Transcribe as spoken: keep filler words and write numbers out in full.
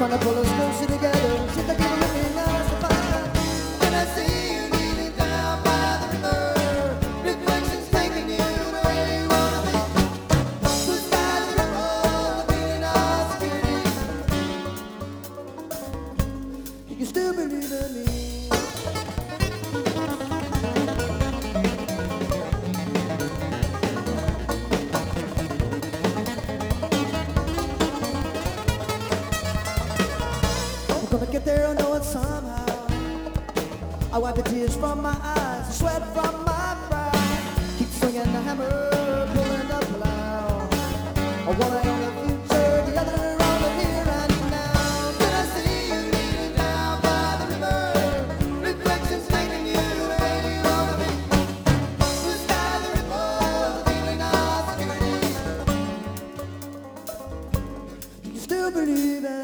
trying to pull us closer together. Should I give a living nice to find? When I see you kneeling down by the river, reflections taking you where you wanna be. The skies are above, feeling our security. You can still believe in me. Gonna get there, I know it somehow. I wipe the tears from my eyes, the sweat from my brow. Keep swinging the hammer, pulling the plow. One eye on the future, the other on the here and now. Then I see you kneeling down by the river, reflections taking you where you wanna be. The skies are above, feeling our security. You can still believe it.